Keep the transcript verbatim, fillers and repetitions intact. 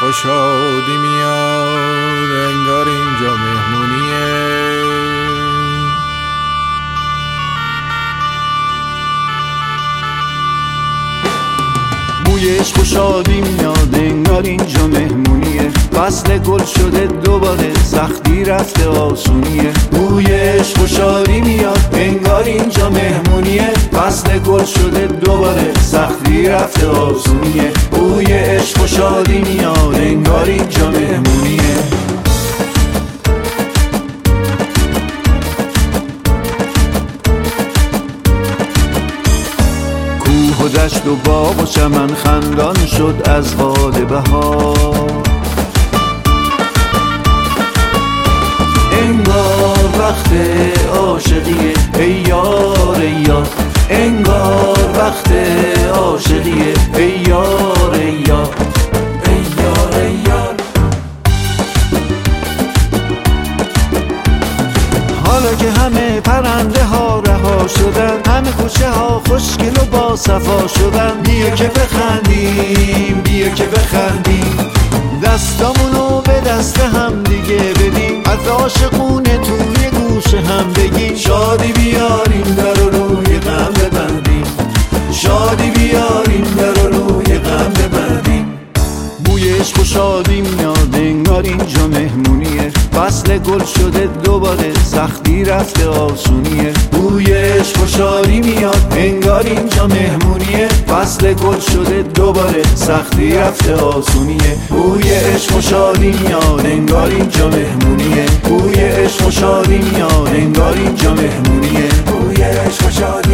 و شادی میاد، انگار اینجا مهمونیه. بوی عشق و شادی میاد، انگار اینجا مهمونیه. فصل گل شده دوباره، سختی رفته آسونیه. بوی عشق و شادی میاد، انگار اینجا مهمونیه. فصل گل شده دوباره، سختی رفته آسونیه. بوی عشق و شادی میاد، انگار اینجا مهمونیه. کوه و دشت و باغ و چمن خندان شد از باد بهار. انگار وقت عاشقیه ای یار ای یار. انگار وقت عاشقیه ای یار ای یار. ای یار ای یار. حالا که همه پرنده ها رها شدن، همه کوچه ها خوشگل و با صفا شدن، بیا که بخندیم بیا که بخندیم. دستامونو به دست هم دیگه بدیم، از عاشقونه توی گوش هم بگیم. شادی بیاریم در روی غم ببندیم، شادی بیاریم در روی غم ببندیم. بوی عشق و شادی میاد، انگار اینجا مهمونیه. فصل گل شده دوباره، سختی رفته آسونیه. بوی عشق و شادی میاد، انگار اینجا مهمونیه. فصل گل شده دوباره، سختی رفته آسونیه. بوی عشق و شادی میاد، انگار اینجا مهمونیه. بوی عشق و شادی میاد، انگار اینجا مهمونیه. بوی عشق و شادی